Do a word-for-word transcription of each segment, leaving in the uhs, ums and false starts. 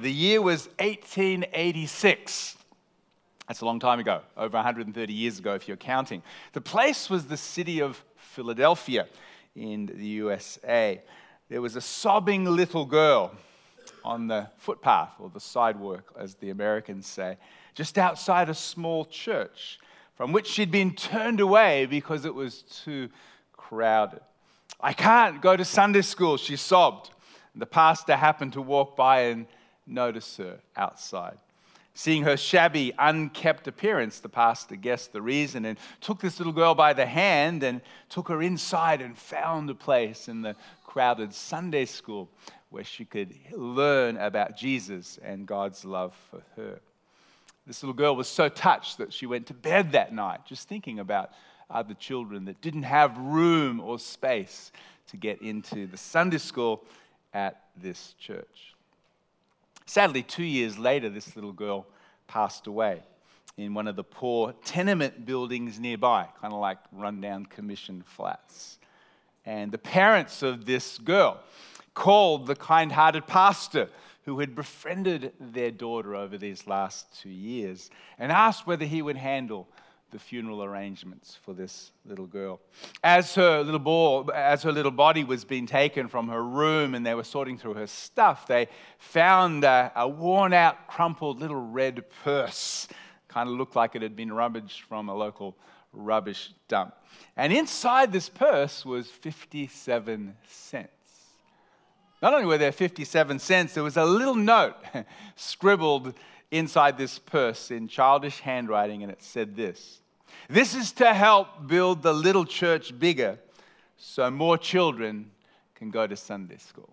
The year was eighteen eighty-six. That's a long time ago, over one hundred thirty years ago if you're counting. The place was the city of Philadelphia in the U S A. There was a sobbing little girl on the footpath, or the sidewalk, as the Americans say, just outside a small church from which she'd been turned away because it was too crowded. "I can't go to Sunday school," she sobbed. The pastor happened to walk by and notice her outside. Seeing her shabby, unkempt appearance, the pastor guessed the reason and took this little girl by the hand and took her inside and found a place in the crowded Sunday school where she could learn about Jesus and God's love for her. This little girl was so touched that she went to bed that night just thinking about other children that didn't have room or space to get into the Sunday school at this church. Sadly, two years later, this little girl passed away in one of the poor tenement buildings nearby, kind of like rundown commission flats. And the parents of this girl called the kind-hearted pastor who had befriended their daughter over these last two years and asked whether he would handle the funeral arrangements for this little girl. As her little ball, as her little body was being taken from her room and they were sorting through her stuff, they found a, a worn-out, crumpled little red purse. Kind of looked like it had been rummaged from a local rubbish dump. And inside this purse was fifty-seven cents. Not only were there fifty-seven cents, there was a little note scribbled inside this purse in childish handwriting, and it said this: "This is to help build the little church bigger so more children can go to Sunday school."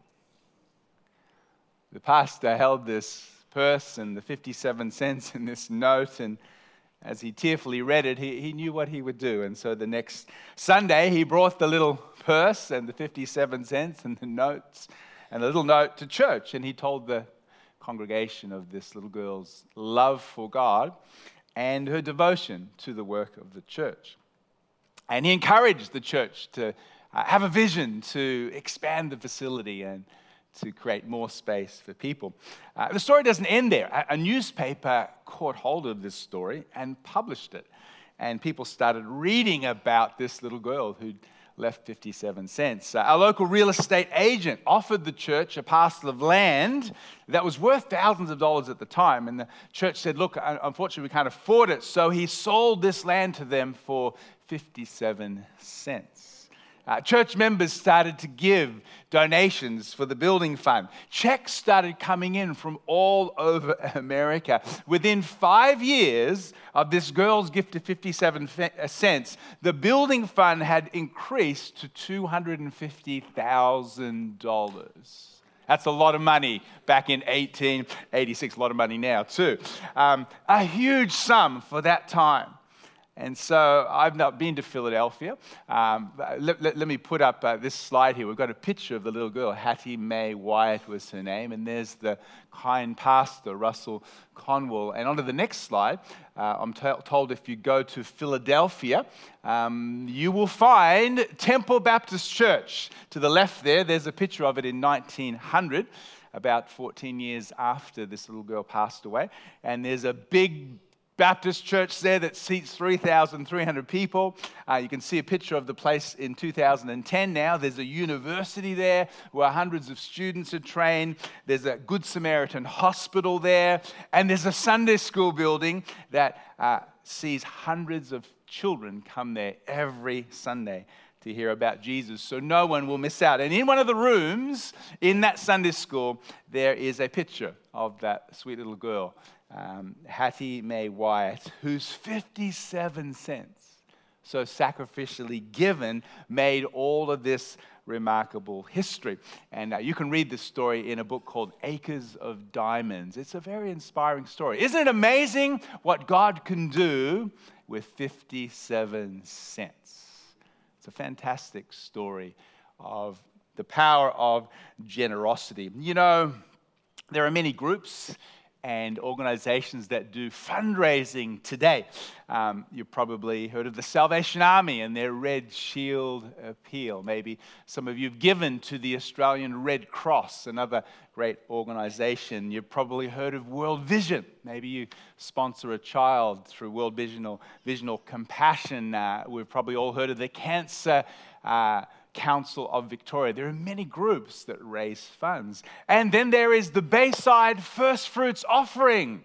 The pastor held this purse and the fifty-seven cents in this note, and as he tearfully read it, he, he knew what he would do. And so the next Sunday, he brought the little purse and the fifty-seven cents and the notes and a little note to church, and he told the congregation of this little girl's love for God and her devotion to the work of the church. And he encouraged the church to uh, have a vision to expand the facility and to create more space for people. Uh, the story doesn't end there. A, a newspaper caught hold of this story and published it. And people started reading about this little girl who'd left fifty-seven cents. Uh, a local real estate agent offered the church a parcel of land that was worth thousands of dollars at the time. And the church said, "Look, unfortunately, we can't afford it." So he sold this land to them for fifty-seven cents. Uh, church members started to give donations for the building fund. Checks started coming in from all over America. Within five years of this girl's gift of fifty-seven cents, the building fund had increased to two hundred fifty thousand dollars. That's a lot of money back in eighteen eighty-six, a lot of money now too. Um, a huge sum for that time. And so I've not been to Philadelphia. Um, let, let, let me put up uh, this slide here. We've got a picture of the little girl. Hattie Mae Wyatt was her name. And there's the kind pastor, Russell Conwell. And onto the next slide, uh, I'm t- told if you go to Philadelphia, um, you will find Temple Baptist Church. To the left there, there's a picture of it in nineteen hundred, about fourteen years after this little girl passed away. And there's a big Baptist church there that seats three thousand three hundred people. Uh, you can see a picture of the place in two thousand ten now. There's a university there where hundreds of students are trained. There's a Good Samaritan hospital there. And there's a Sunday school building that uh, sees hundreds of children come there every Sunday to hear about Jesus, so no one will miss out. And in one of the rooms in that Sunday school, there is a picture of that sweet little girl, Um, Hattie Mae Wyatt, whose fifty-seven cents, so sacrificially given, made all of this remarkable history. And uh, you can read this story in a book called Acres of Diamonds. It's a very inspiring story. Isn't it amazing what God can do with fifty-seven cents? It's a fantastic story of the power of generosity. You know, there are many groups and organizations that do fundraising today. Um, you've probably heard of the Salvation Army and their Red Shield Appeal. Maybe some of you have given to the Australian Red Cross, another great organization. You've probably heard of World Vision. Maybe you sponsor a child through World Visional, Visional Compassion. Uh, we've probably all heard of the Cancer uh, Council of Victoria. There are many groups that raise funds. And then there is the Bayside First Fruits Offering.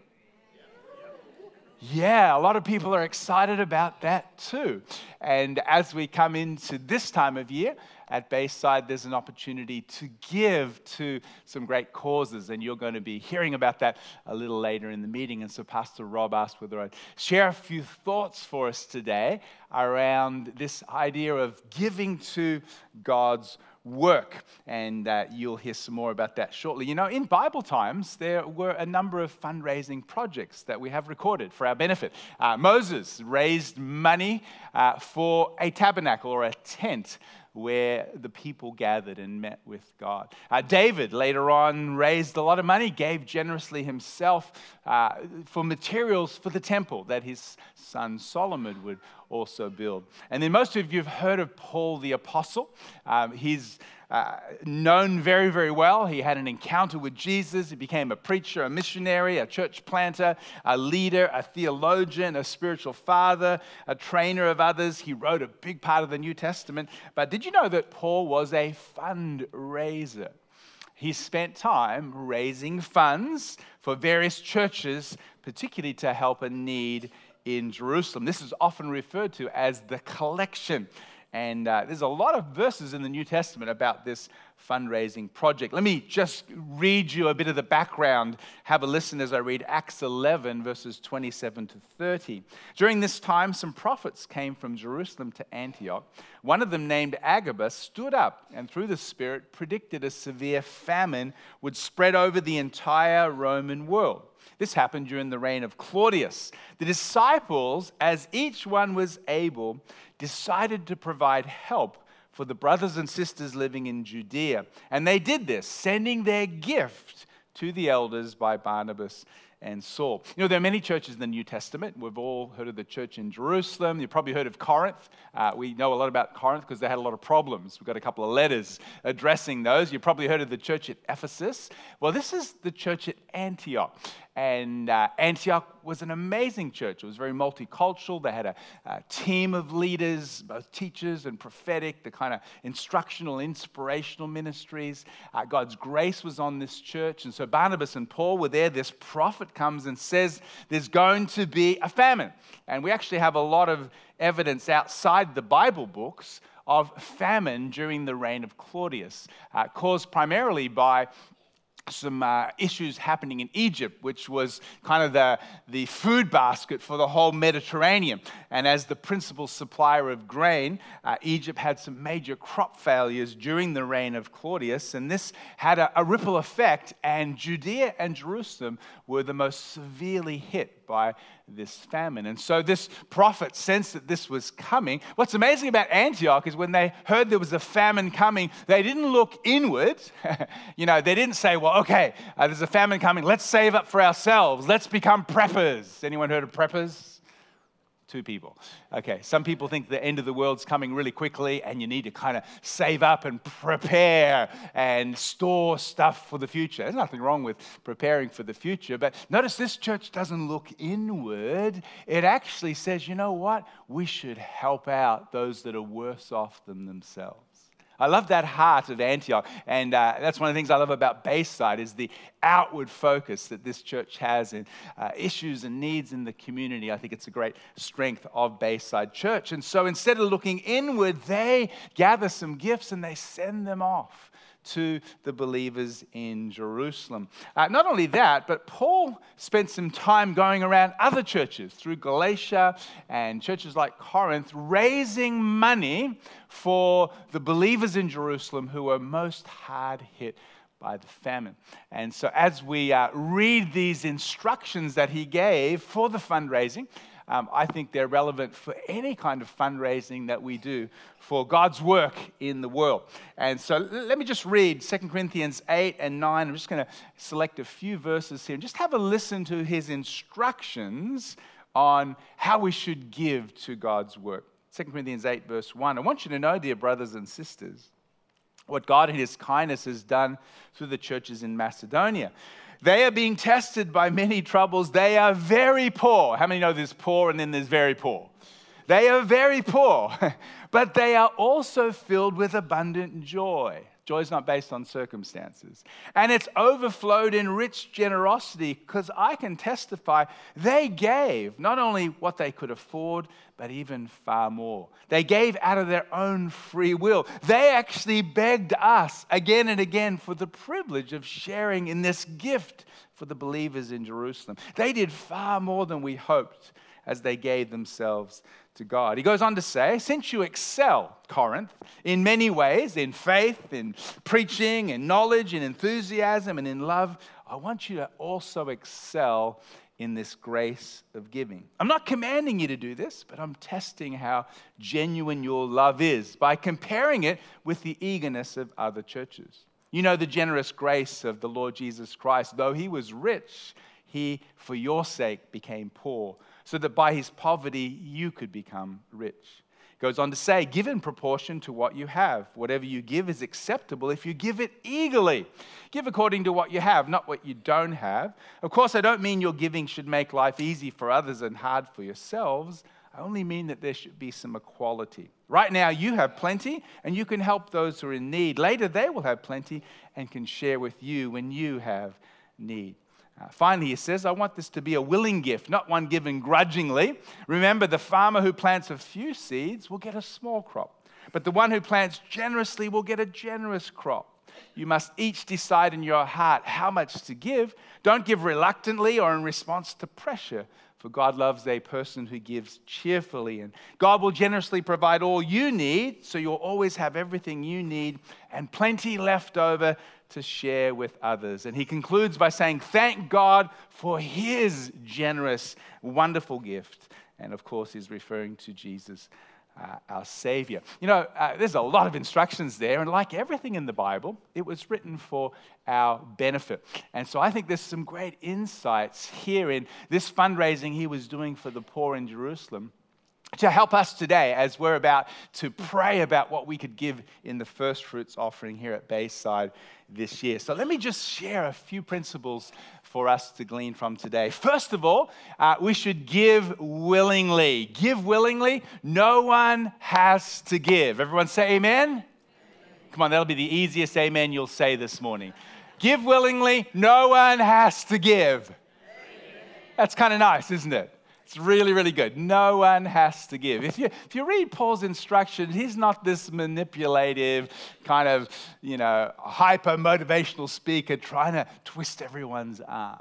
Yeah, a lot of people are excited about that too. And as we come into this time of year, at Bayside, there's an opportunity to give to some great causes, and you're going to be hearing about that a little later in the meeting. And so Pastor Rob asked whether I'd share a few thoughts for us today around this idea of giving to God's work, and uh, you'll hear some more about that shortly. You know, in Bible times, there were a number of fundraising projects that we have recorded for our benefit. Uh, Moses raised money uh, for a tabernacle or a tent where the people gathered and met with God. Uh, David later on raised a lot of money, gave generously himself uh, for materials for the temple that his son Solomon would also build. And then most of you have heard of Paul the Apostle. Um, he's uh, known very, very well. He had an encounter with Jesus. He became a preacher, a missionary, a church planter, a leader, a theologian, a spiritual father, a trainer of others. He wrote a big part of the New Testament. But did you know that Paul was a fundraiser? He spent time raising funds for various churches, particularly to help a need in Jerusalem. This is often referred to as the collection. And uh, there's a lot of verses in the New Testament about this fundraising project. Let me just read you a bit of the background. Have a listen as I read Acts eleven, verses twenty-seven to thirty. During this time, some prophets came from Jerusalem to Antioch. One of them, named Agabus, stood up and through the Spirit predicted a severe famine would spread over the entire Roman world. This happened during the reign of Claudius. The disciples, as each one was able, decided to provide help for the brothers and sisters living in Judea. And they did this, sending their gift to the elders by Barnabas and Saul. You know, there are many churches in the New Testament. We've all heard of the church in Jerusalem. You've probably heard of Corinth. Uh, we know a lot about Corinth because they had a lot of problems. We've got a couple of letters addressing those. You've probably heard of the church at Ephesus. Well, this is the church at Antioch. And uh, Antioch was an amazing church. It was very multicultural. They had a, a team of leaders, both teachers and prophetic, the kind of instructional, inspirational ministries. Uh, God's grace was on this church. And so Barnabas and Paul were there. This prophet comes and says there's going to be a famine. And we actually have a lot of evidence outside the Bible books of famine during the reign of Claudius, uh, caused primarily by some uh, issues happening in Egypt, which was kind of the, the food basket for the whole Mediterranean. And as the principal supplier of grain, uh, Egypt had some major crop failures during the reign of Claudius, and this had a, a ripple effect, and Judea and Jerusalem were the most severely hit by this famine. And so this prophet sensed that this was coming. What's amazing about Antioch is when they heard there was a famine coming, they didn't look inward. You know, they didn't say, well, okay, uh, there's a famine coming. Let's save up for ourselves. Let's become preppers. Anyone heard of preppers? Two people. Okay, some people think the end of the world's coming really quickly and you need to kind of save up and prepare and store stuff for the future. There's nothing wrong with preparing for the future, but notice this church doesn't look inward. It actually says, you know what? We should help out those that are worse off than themselves. I love that heart of Antioch, and uh, that's one of the things I love about Bayside is the outward focus that this church has in uh, issues and needs in the community. I think it's a great strength of Bayside Church. And so instead of looking inward, they gather some gifts and they send them off to the believers in Jerusalem. Uh, not only that, but Paul spent some time going around other churches through Galatia and churches like Corinth, raising money for the believers in Jerusalem who were most hard hit by the famine. And so as we uh, read these instructions that he gave for the fundraising, um, I think they're relevant for any kind of fundraising that we do for God's work in the world. And so let me just read Second Corinthians eight and nine. I'm just going to select a few verses here and just have a listen to his instructions on how we should give to God's work. Second Corinthians eight, verse one. I want you to know, dear brothers and sisters, what God in his kindness has done through the churches in Macedonia. They are being tested by many troubles. They are very poor. How many know there's poor and then there's very poor? They are very poor, but they are also filled with abundant joy. Joy is not based on circumstances. And it's overflowed in rich generosity, because I can testify they gave not only what they could afford, but even far more. They gave out of their own free will. They actually begged us again and again for the privilege of sharing in this gift for the believers in Jerusalem. They did far more than we hoped as they gave themselves to God. He goes on to say, since you excel, Corinth, in many ways, in faith, in preaching, in knowledge, in enthusiasm, and in love, I want you to also excel in this grace of giving. I'm not commanding you to do this, but I'm testing how genuine your love is by comparing it with the eagerness of other churches. You know the generous grace of the Lord Jesus Christ. Though he was rich, he, for your sake, became poor, so that by his poverty you could become rich. It goes on to say, give in proportion to what you have. Whatever you give is acceptable if you give it eagerly. Give according to what you have, not what you don't have. Of course, I don't mean your giving should make life easy for others and hard for yourselves. I only mean that there should be some equality. Right now, you have plenty, and you can help those who are in need. Later, they will have plenty and can share with you when you have need. Uh, finally, he says, I want this to be a willing gift, not one given grudgingly. Remember, the farmer who plants a few seeds will get a small crop, but the one who plants generously will get a generous crop. You must each decide in your heart how much to give. Don't give reluctantly or in response to pressure, for God loves a person who gives cheerfully, and God will generously provide all you need, so you'll always have everything you need and plenty left over to share with others. And he concludes by saying, thank God for his generous, wonderful gift. And of course, he's referring to Jesus, uh, our Savior. You know, uh, there's a lot of instructions there, and like everything in the Bible, it was written for our benefit. And so I think there's some great insights here in this fundraising he was doing for the poor in Jerusalem to help us today as we're about to pray about what we could give in the first fruits offering here at Bayside this year. So let me just share a few principles for us to glean from today. First of all, uh, we should give willingly. Give willingly. No one has to give. Everyone say amen? Amen. Come on, that'll be the easiest amen you'll say this morning. Give willingly. No one has to give. Amen. That's kind of nice, isn't it? It's really, really good. No one has to give. If you if you read Paul's instructions, he's not this manipulative kind of, you know, hyper-motivational speaker trying to twist everyone's arms.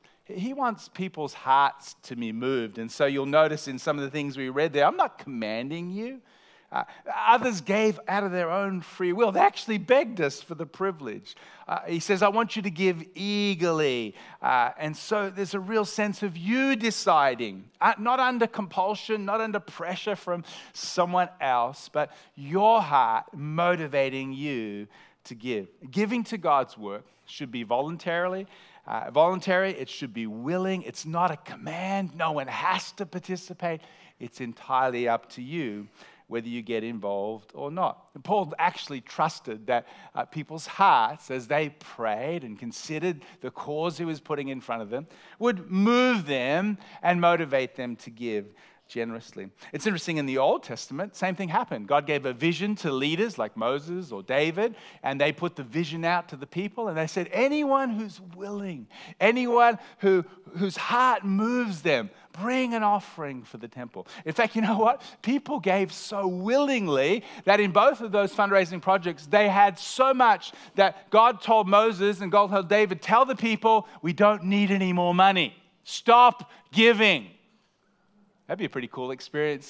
He wants people's hearts to be moved. And so you'll notice in some of the things we read there, I'm not commanding you. Uh, others gave out of their own free will. They actually begged us for the privilege. Uh, he says, I want you to give eagerly. Uh, and so there's a real sense of you deciding, uh, not under compulsion, not under pressure from someone else, but your heart motivating you to give. Giving to God's work should be voluntarily. Uh, voluntary, it should be willing. It's not a command. No one has to participate. It's entirely up to you whether you get involved or not. And Paul actually trusted that uh, people's hearts, as they prayed and considered the cause he was putting in front of them, would move them and motivate them to give generously. It's interesting, in the Old Testament, same thing happened. God gave a vision to leaders like Moses or David, and they put the vision out to the people, and they said, anyone who's willing, anyone who whose heart moves them, bring an offering for the temple. In fact, you know what? People gave so willingly that in both of those fundraising projects, they had so much that God told Moses and God told David, tell the people, we don't need any more money. Stop giving. That'd be a pretty cool experience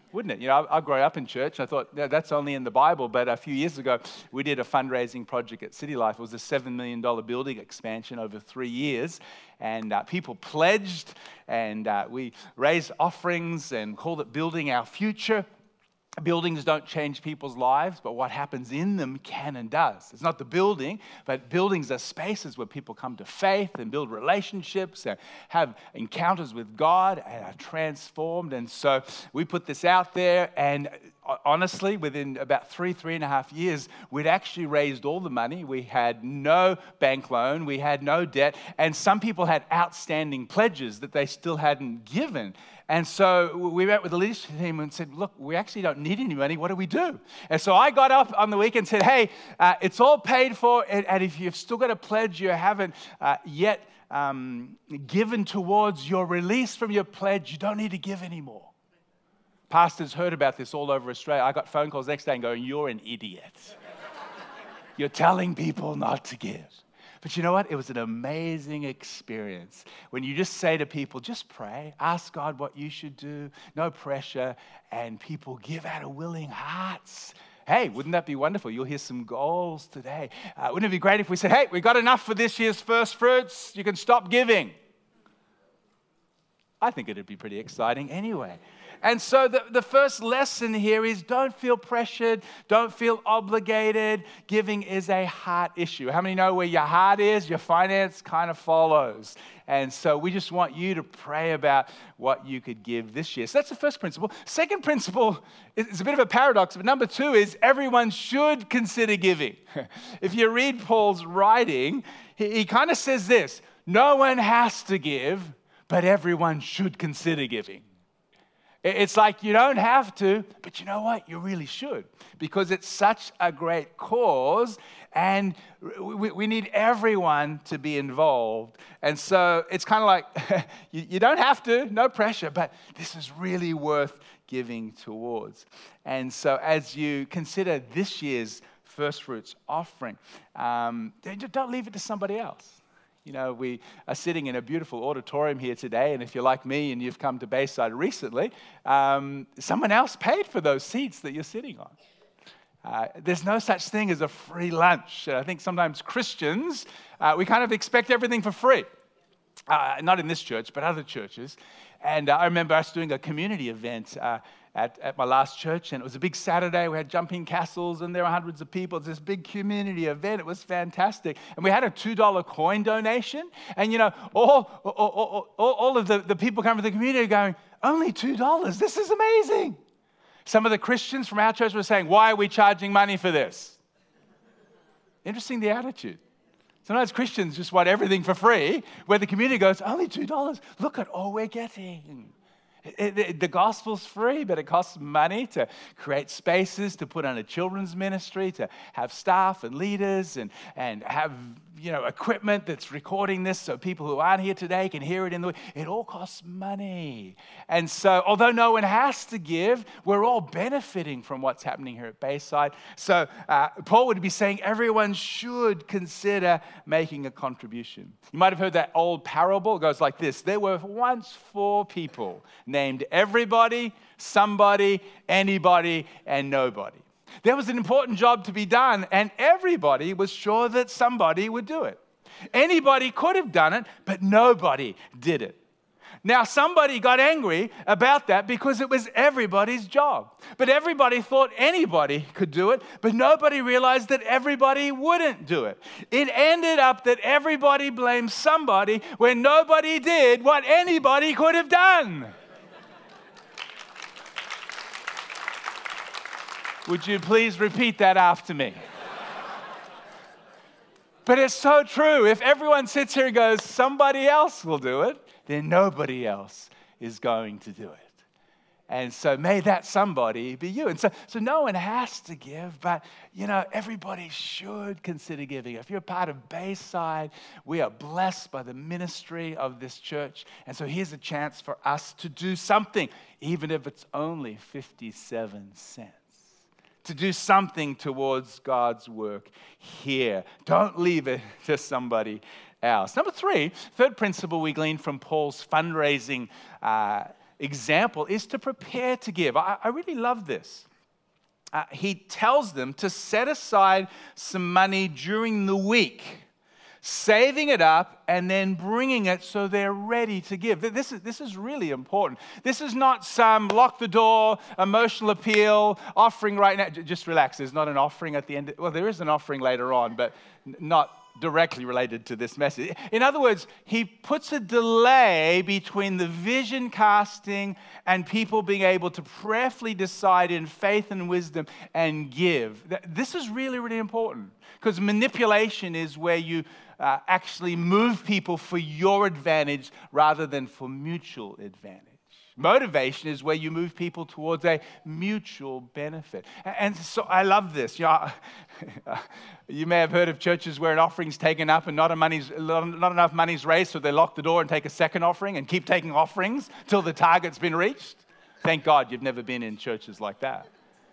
wouldn't it? You know, I, I grew up in church. I thought, yeah, that's only in the Bible. But a few years ago, we did a fundraising project at City Life. It was a seven million dollars building expansion over three years. And uh, people pledged, and uh, we raised offerings and called it Building Our Future. Buildings don't change people's lives, but what happens in them can and does. It's not the building, but buildings are spaces where people come to faith and build relationships and have encounters with God and are transformed. And so we put this out there, and honestly, within about three, three and a half years, we'd actually raised all the money. We had no bank loan. We had no debt. And some people had outstanding pledges that they still hadn't given. And so we met with the leadership team and said, look, we actually don't need any money. What do we do? And so I got up on the weekend and said, hey, uh, it's all paid for. And, and if you've still got a pledge you haven't uh, yet um, given towards your release from your pledge, you don't need to give anymore. Pastors heard about this all over Australia. I got phone calls the next day and going, you're an idiot. You're telling people not to give. But you know what? It was an amazing experience when you just say to people, just pray, ask God what you should do, no pressure, and people give out of willing hearts. Hey, wouldn't that be wonderful? You'll hear some goals today. Uh, wouldn't it be great if we said, hey, we got enough for this year's first fruits, you can stop giving. I think it'd be pretty exciting anyway. And so the, the first lesson here is don't feel pressured, don't feel obligated. Giving is a heart issue. How many know where your heart is, your finance kind of follows? And so we just want you to pray about what you could give this year. So that's the first principle. Second principle is a bit of a paradox, but number two is everyone should consider giving. If you read Paul's writing, he, he kind of says this, no one has to give, but everyone should consider giving. It's like you don't have to, but you know what? You really should, because it's such a great cause, and we, we need everyone to be involved. And so it's kind of like you, you don't have to, no pressure, but this is really worth giving towards. And so as you consider this year's First Fruits offering, um, don't leave it to somebody else. You know, we are sitting in a beautiful auditorium here today, and if you're like me and you've come to Bayside recently, um, someone else paid for those seats that you're sitting on. Uh, there's no such thing as a free lunch. I think sometimes Christians, uh, we kind of expect everything for free. Uh, not in this church, but other churches. And uh, I remember us doing a community event uh, at, at my last church, and it was a big Saturday. We had jumping castles, and there were hundreds of people. It was this big community event. It was fantastic. And we had a two dollar coin donation. And, you know, all, all, all, all, all of the, the people coming from the community going, only two dollars. This is amazing. Some of the Christians from our church were saying, why are we charging money for this? Interesting, the attitude. Sometimes Christians just want everything for free, where the community goes, only two dollars. Look at all we're getting. It, it, the gospel's free, but it costs money to create spaces, to put on a children's ministry, to have staff and leaders, and, and have, you know, equipment that's recording this so people who aren't here today can hear it in the... It all costs money. And so, although no one has to give, we're all benefiting from what's happening here at Bayside. So, uh, Paul would be saying everyone should consider making a contribution. You might have heard that old parable. It goes like this. There were once four people named everybody, somebody, anybody, and nobody. There was an important job to be done, and everybody was sure that somebody would do it. Anybody could have done it, but nobody did it. Now, somebody got angry about that because it was everybody's job. But everybody thought anybody could do it, but nobody realized that everybody wouldn't do it. It ended up that everybody blamed somebody when nobody did what anybody could have done. Would you please repeat that after me? But it's so true. If everyone sits here and goes, somebody else will do it, then nobody else is going to do it. And so may that somebody be you. And so, so no one has to give, but, you know, everybody should consider giving. If you're part of Bayside, we are blessed by the ministry of this church. And so here's a chance for us to do something, even if it's only fifty-seven cents. To do something towards God's work here. Don't leave it to somebody else. Number three, third principle we glean from Paul's fundraising uh, example is to prepare to give. I, I really love this. Uh, he tells them to set aside some money during the week, saving it up and then bringing it so they're ready to give. This is, this is really important. This is not some lock the door, emotional appeal, offering right now. Just relax. There's not an offering at the end. Well, there is an offering later on, but not directly related to this message. In other words, he puts a delay between the vision casting and people being able to prayerfully decide in faith and wisdom and give. This is really, really important, because manipulation is where you uh, actually move people for your advantage rather than for mutual advantage. Motivation is where you move people towards a mutual benefit. And so I love this. You know, you may have heard of churches where an offering's taken up and not, a money's, not enough money's raised, so they lock the door and take a second offering and keep taking offerings till the target's been reached. Thank God you've never been in churches like that.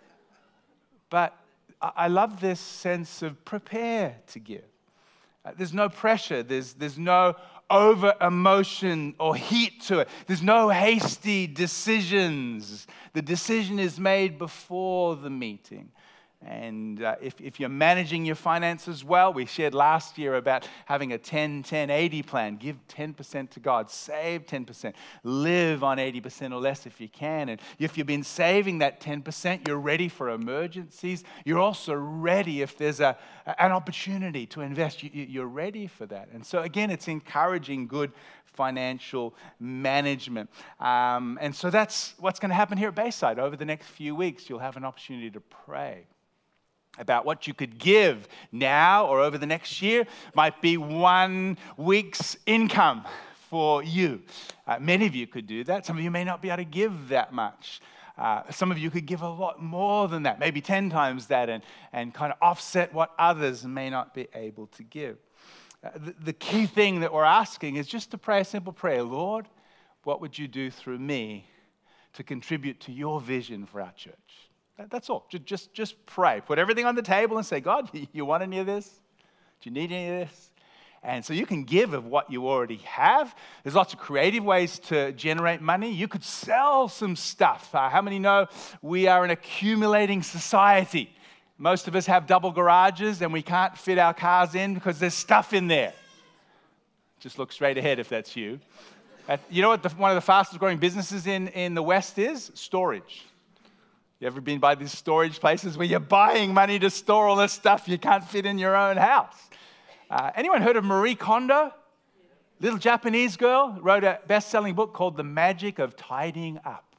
But I love this sense of prepare to give. There's no pressure. There's, there's no over emotion or heat to it. There's no hasty decisions. The decision is made before the meeting. And uh, if, if you're managing your finances well, we shared last year about having a ten ten eighty plan. Give ten percent to God. Save ten percent. Live on eighty percent or less if you can. And if you've been saving that ten percent, you're ready for emergencies. You're also ready if there's a, an opportunity to invest. You, you're ready for that. And so again, it's encouraging good financial management. Um, and so that's what's going to happen here at Bayside. Over the next few weeks, you'll have an opportunity to pray about what you could give now or over the next year. Might be one week's income for you. Uh, many of you could do that. Some of you may not be able to give that much. Uh, some of you could give a lot more than that, maybe ten times that, and, and kind of offset what others may not be able to give. Uh, the, the key thing that we're asking is just to pray a simple prayer. Lord, what would you do through me to contribute to your vision for our church? That's all. Just, just pray. Put everything on the table and say, God, you want any of this? Do you need any of this? And so you can give of what you already have. There's lots of creative ways to generate money. You could sell some stuff. Uh, how many know we are an accumulating society? Most of us have double garages and we can't fit our cars in because there's stuff in there. Just look straight ahead if that's you. Uh, you know what the, one of the fastest growing businesses in, in the West is? Storage. You ever been by these storage places where you're buying money to store all this stuff you can't fit in your own house? Uh, anyone heard of Marie Kondo? Little Japanese girl, wrote a best-selling book called The Magic of Tidying Up.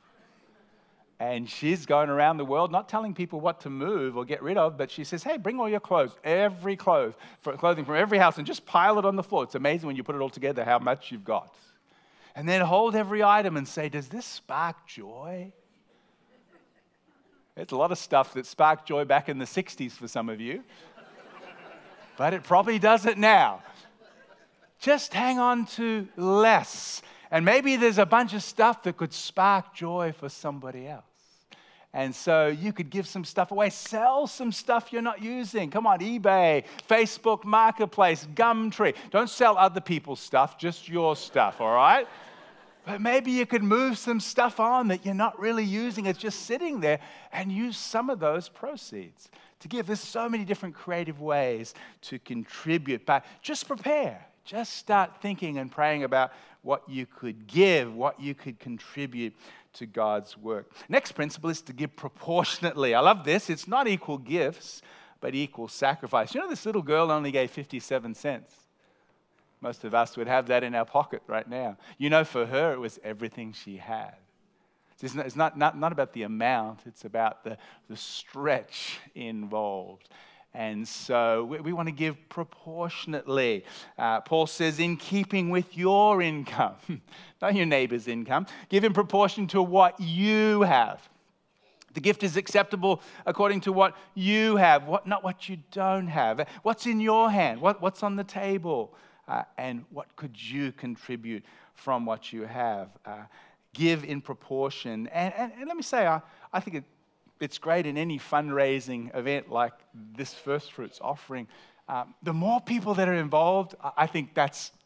And she's going around the world not telling people what to move or get rid of, but she says, hey, bring all your clothes, every clothes, for clothing from every house, and just pile it on the floor. It's amazing when you put it all together how much you've got. And then hold every item and say, does this spark joy? It's a lot of stuff that sparked joy back in the sixties for some of you. But it probably does it now. Just hang on to less. And maybe there's a bunch of stuff that could spark joy for somebody else. And so you could give some stuff away. Sell some stuff you're not using. Come on, eBay, Facebook Marketplace, Gumtree. Don't sell other people's stuff, just your stuff, all right? But maybe you could move some stuff on that you're not really using. It's just sitting there, and use some of those proceeds to give. There's so many different creative ways to contribute. But just prepare. Just start thinking and praying about what you could give, what you could contribute to God's work. Next principle is to give proportionately. I love this. It's not equal gifts, but equal sacrifice. You know, this little girl only gave fifty-seven cents. Most of us would have that in our pocket right now. You know, for her, it was everything she had. It's not, it's not, not, not about the amount. It's about the, the stretch involved. And so we, we want to give proportionately. Uh, Paul says, in keeping with your income, not your neighbor's income, give in proportion to what you have. The gift is acceptable according to what you have, what, not what you don't have. What's in your hand? What, what's on the table? Uh, and what could you contribute from what you have? Uh, give in proportion. And, and, and let me say, I, I think it, it's great in any fundraising event like this First Fruits offering. Um, the more people that are involved, I think that's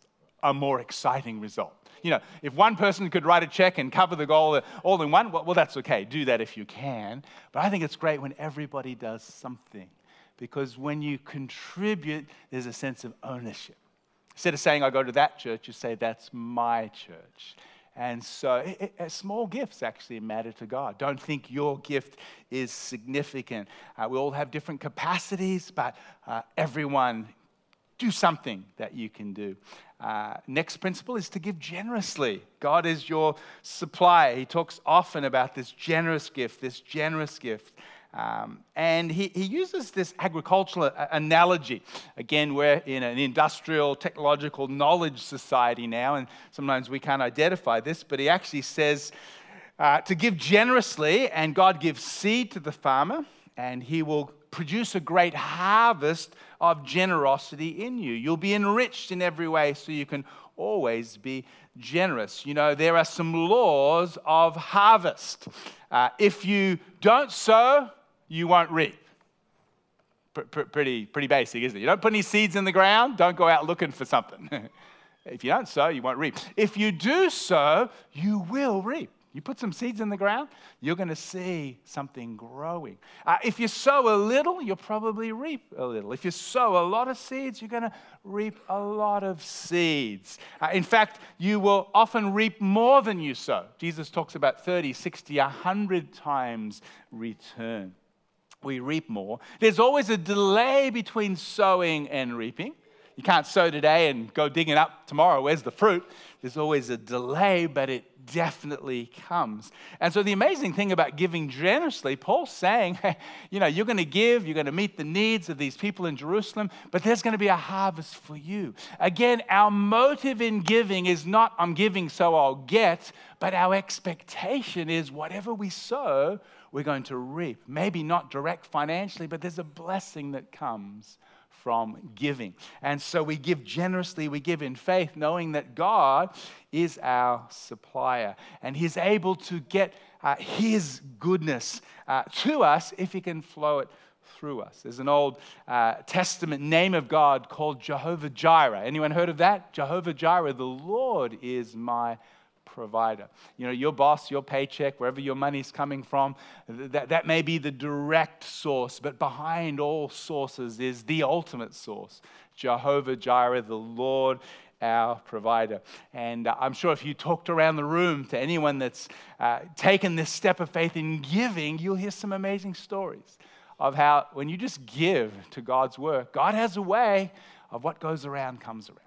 a more exciting result. You know, if one person could write a check and cover the goal all in one, well, well, that's okay. Do that if you can. But I think it's great when everybody does something, because when you contribute, there's a sense of ownership. Instead of saying, I go to that church, you say, that's my church. And so it, it, small gifts actually matter to God. Don't think your gift is significant. Uh, we all have different capacities, but uh, everyone do something that you can do. Uh, next principle is to give generously. God is your supplier. He talks often about this generous gift, this generous gift. Um, and he, he uses this agricultural analogy. Again, we're in an industrial, technological knowledge society now, and sometimes we can't identify this, but he actually says uh, to give generously, and God gives seed to the farmer, and he will produce a great harvest of generosity in you. You'll be enriched in every way so you can always be generous. You know, there are some laws of harvest. Uh, if you don't sow, you won't reap. P- p- pretty, pretty basic, isn't it? You don't put any seeds in the ground, don't go out looking for something. If you don't sow, you won't reap. If you do sow, you will reap. You put some seeds in the ground, you're going to see something growing. Uh, if you sow a little, you'll probably reap a little. If you sow a lot of seeds, you're going to reap a lot of seeds. Uh, in fact, you will often reap more than you sow. Jesus talks about thirty, sixty, one hundred times return. We reap more. There's always a delay between sowing and reaping. You can't sow today and go digging up tomorrow. Where's the fruit? There's always a delay, but it definitely comes. And so the amazing thing about giving generously, Paul's saying, hey, you know, you're going to give, you're going to meet the needs of these people in Jerusalem, but there's going to be a harvest for you. Again, our motive in giving is not, I'm giving so I'll get, but our expectation is whatever we sow, we're going to reap. Maybe not direct financially, but there's a blessing that comes from giving. And so we give generously, we give in faith, knowing that God is our supplier. And He's able to get uh, His goodness uh, to us if He can flow it through us. There's an Old uh, Testament name of God called Jehovah Jireh. Anyone heard of that? Jehovah Jireh, the Lord is my provider. You know, your boss, your paycheck, wherever your money's coming from, that, that may be the direct source, but behind all sources is the ultimate source. Jehovah Jireh, the Lord, our provider. And uh, I'm sure if you talked around the room to anyone that's uh, taken this step of faith in giving, you'll hear some amazing stories of how when you just give to God's work, God has a way of what goes around comes around.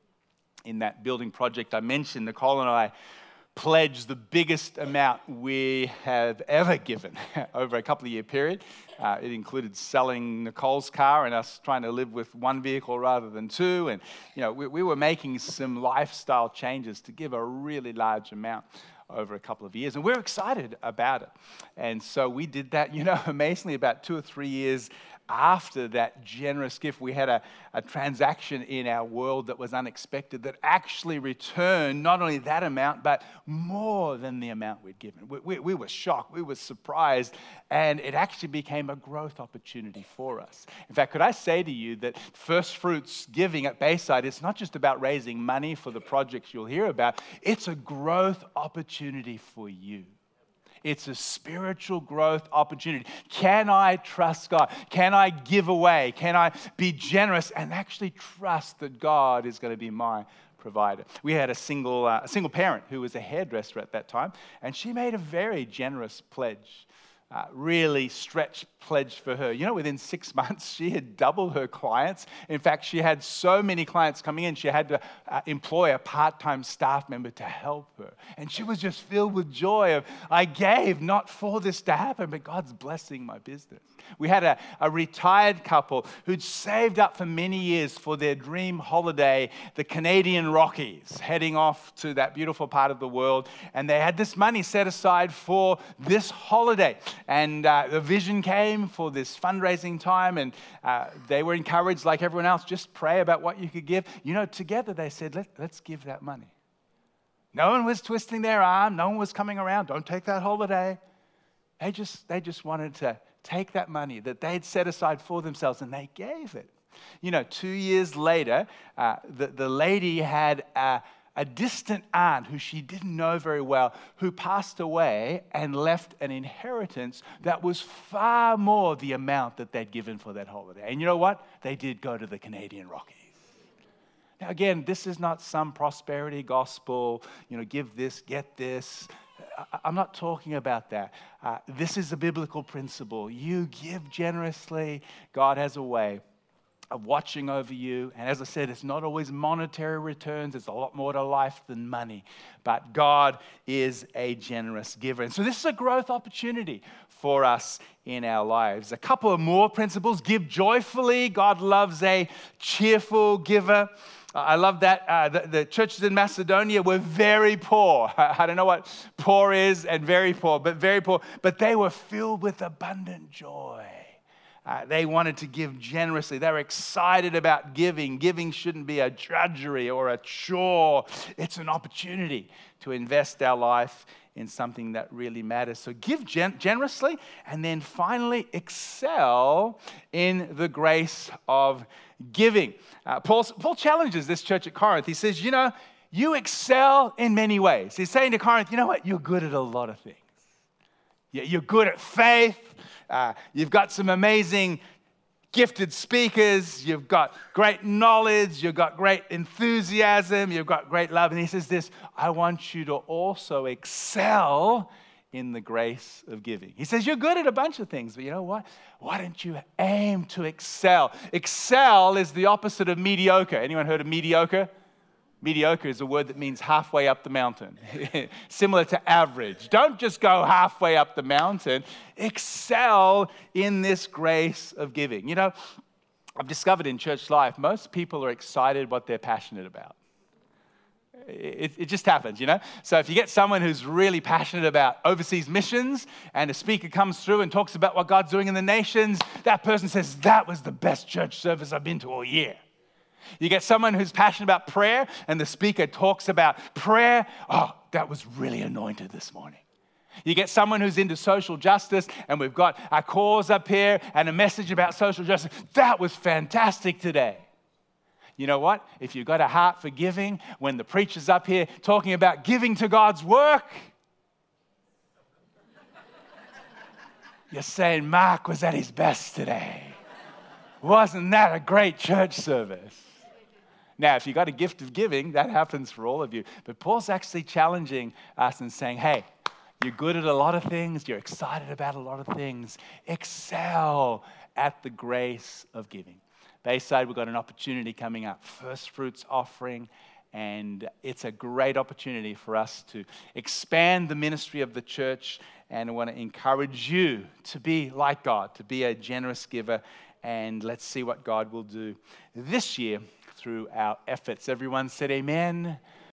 In that building project I mentioned, Nicole and I pledged the biggest amount we have ever given over a couple of year period. Uh, it included selling Nicole's car and us trying to live with one vehicle rather than two. And, you know, we, we were making some lifestyle changes to give a really large amount over a couple of years. And we're excited about it. And so we did that, you know, amazingly about two or three years after that generous gift, we had a, a transaction in our world that was unexpected that actually returned not only that amount, but more than the amount we'd given. We, we, we were shocked, we were surprised, and it actually became a growth opportunity for us. In fact, could I say to you that First Fruits giving at Bayside, it's not just about raising money for the projects you'll hear about, it's a growth opportunity for you. It's a spiritual growth opportunity. Can I trust God? Can I give away? Can I be generous and actually trust that God is going to be my provider? We had a single, uh, a single parent who was a hairdresser at that time, and she made a very generous pledge. Uh, really stretched pledge for her. You know, within six months, she had doubled her clients. In fact, she had so many clients coming in, she had to uh, employ a part-time staff member to help her. And she was just filled with joy of, I gave not for this to happen, but God's blessing my business. We had a, a retired couple who'd saved up for many years for their dream holiday, the Canadian Rockies, heading off to that beautiful part of the world. And they had this money set aside for this holiday. And uh, the vision came for this fundraising time, and uh, they were encouraged, like everyone else, just pray about what you could give. You know, together they said, Let, let's give that money. No one was twisting their arm. No one was coming around. Don't take that holiday. They just, they just wanted to take that money that they'd set aside for themselves, and they gave it. You know, two years later, uh, the, the lady had a, a distant aunt who she didn't know very well, who passed away and left an inheritance that was far more the amount that they'd given for that holiday. And you know what? They did go to the Canadian Rockies. Now, again, this is not some prosperity gospel, you know, give this, get this. I'm not talking about that. Uh, this is a biblical principle. You give generously. God has a way of watching over you. And as I said, it's not always monetary returns. There's a lot more to life than money. But God is a generous giver. And so this is a growth opportunity for us in our lives. A couple of more principles. Give joyfully. God loves a cheerful giver. I love that. Uh, the, the churches in Macedonia were very poor. I, I don't know what poor is and very poor, but very poor. But they were filled with abundant joy. Uh, they wanted to give generously. They were excited about giving. Giving shouldn't be a drudgery or a chore. It's an opportunity to invest our life in something that really matters. So give gen- generously, and then finally excel in the grace of giving. Uh, Paul, Paul challenges this church at Corinth. He says, you know, you excel in many ways. He's saying to Corinth, you know what? You're good at a lot of things. You're good at faith. Uh, you've got some amazing gifted speakers. You've got great knowledge. You've got great enthusiasm. You've got great love. And he says this, I want you to also excel in the grace of giving. He says, you're good at a bunch of things, but you know what? Why don't you aim to excel? Excel is the opposite of mediocre. Anyone heard of mediocre? Mediocre is a word that means halfway up the mountain, similar to average. Don't just go halfway up the mountain. Excel in this grace of giving. You know, I've discovered in church life, most people are excited what they're passionate about. It, it just happens, you know. So if you get someone who's really passionate about overseas missions and a speaker comes through and talks about what God's doing in the nations, that person says, that was the best church service I've been to all year. You get someone who's passionate about prayer and the speaker talks about prayer. Oh, that was really anointed this morning. You get someone who's into social justice and we've got our cause up here and a message about social justice. That was fantastic today. You know what? If you've got a heart for giving, when the preacher's up here talking about giving to God's work, you're saying, Mark was at his best today. Wasn't that a great church service? Now, if you've got a gift of giving, that happens for all of you. But Paul's actually challenging us and saying, hey, you're good at a lot of things. You're excited about a lot of things. Excel at the grace of giving. Bayside, we've got an opportunity coming up, First Fruits offering, and it's a great opportunity for us to expand the ministry of the church, and I want to encourage you to be like God, to be a generous giver, and let's see what God will do this year through our efforts. Everyone said amen.